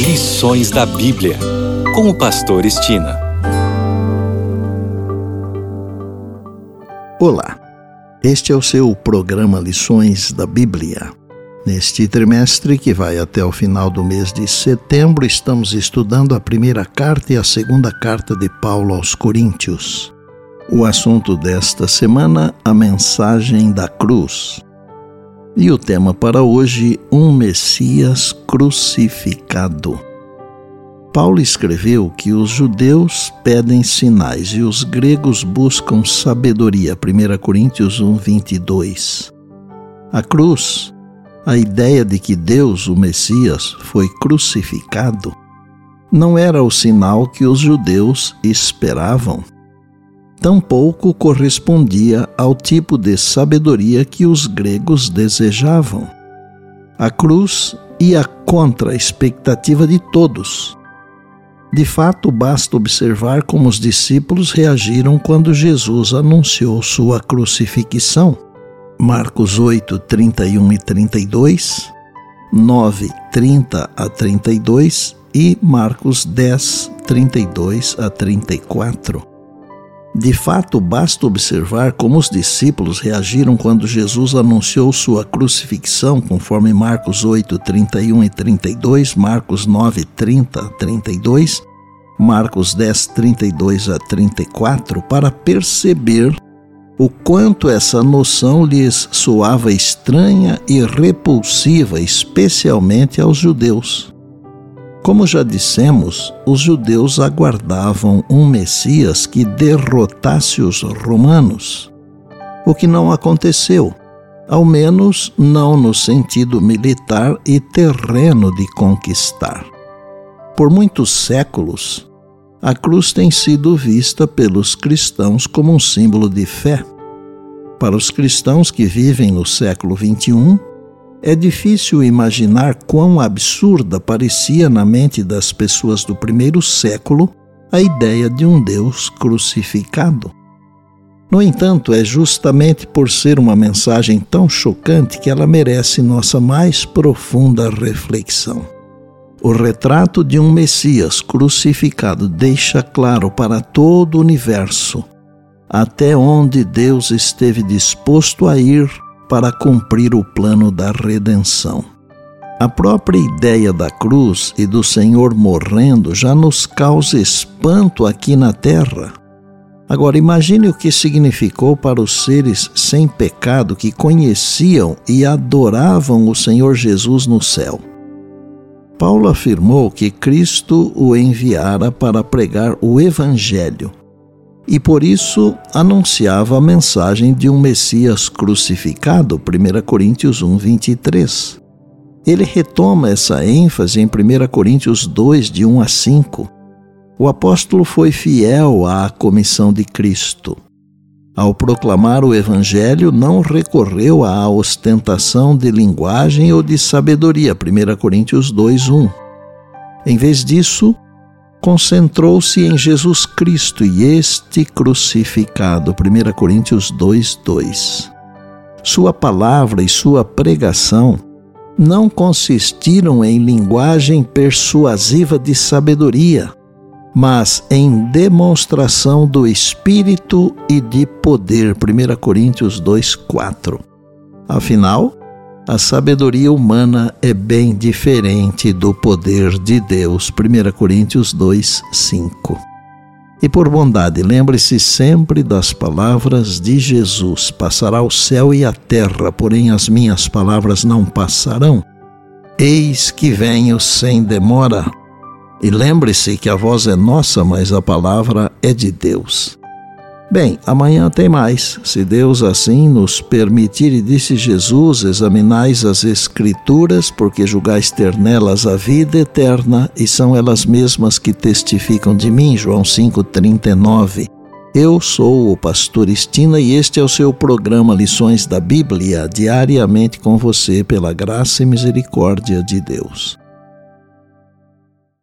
Lições da Bíblia, com o pastor Estina. Olá, este é o seu programa Lições da Bíblia. Neste trimestre, que vai até o final do mês de setembro, estamos estudando a primeira carta e a segunda carta de Paulo aos Coríntios. O assunto desta semana, a mensagem da cruz. E o tema para hoje, um Messias crucificado. Paulo escreveu que os judeus pedem sinais e os gregos buscam sabedoria. 1 Coríntios 1:22. A cruz, a ideia de que Deus, o Messias, foi crucificado, não era o sinal que os judeus esperavam. Tampouco correspondia ao tipo de sabedoria que os gregos desejavam. A cruz ia contra a expectativa de todos. De fato, basta observar como os discípulos reagiram quando Jesus anunciou sua crucifixão. Marcos 8, 31 e 32, 9, 30 a 32 e Marcos 10, 32 a 34. De fato, basta observar como os discípulos reagiram quando Jesus anunciou sua crucifixão, conforme Marcos 8, 31 e 32, Marcos 9, 30 a 32, Marcos 10, 32 a 34, para perceber o quanto essa noção lhes soava estranha e repulsiva, especialmente aos judeus. Como já dissemos, os judeus aguardavam um Messias que derrotasse os romanos, o que não aconteceu, ao menos não no sentido militar e terreno de conquistar. Por muitos séculos, a cruz tem sido vista pelos cristãos como um símbolo de fé. Para os cristãos que vivem no século XXI, é difícil imaginar quão absurda parecia na mente das pessoas do primeiro século a ideia de um Deus crucificado. No entanto, é justamente por ser uma mensagem tão chocante que ela merece nossa mais profunda reflexão. O retrato de um Messias crucificado deixa claro para todo o universo até onde Deus esteve disposto a ir para cumprir o plano da redenção. A própria ideia da cruz e do Senhor morrendo já nos causa espanto aqui na terra. Agora imagine o que significou para os seres sem pecado que conheciam e adoravam o Senhor Jesus no céu. Paulo afirmou que Cristo o enviara para pregar o Evangelho, e por isso anunciava a mensagem de um Messias crucificado, 1 Coríntios 1, 23. Ele retoma essa ênfase em 1 Coríntios 2, de 1 a 5. O apóstolo foi fiel à comissão de Cristo. Ao proclamar o Evangelho, não recorreu à ostentação de linguagem ou de sabedoria, 1 Coríntios 2, 1. Em vez disso, concentrou-se em Jesus Cristo e este crucificado, 1 Coríntios 2, 2. Sua palavra e sua pregação não consistiram em linguagem persuasiva de sabedoria, mas em demonstração do Espírito e de poder, 1 Coríntios 2, 4. Afinal, a sabedoria humana é bem diferente do poder de Deus, 1 Coríntios 2, 5. E por bondade, lembre-se sempre das palavras de Jesus: passará o céu e a terra, porém as minhas palavras não passarão. Eis que venho sem demora. E lembre-se que a voz é nossa, mas a palavra é de Deus. Bem, amanhã tem mais, se Deus assim nos permitir, e disse Jesus: examinais as Escrituras, porque julgais ter nelas a vida eterna, e são elas mesmas que testificam de mim. João 5,39. Eu sou o pastor Estina e este é o seu programa Lições da Bíblia, diariamente com você, pela graça e misericórdia de Deus.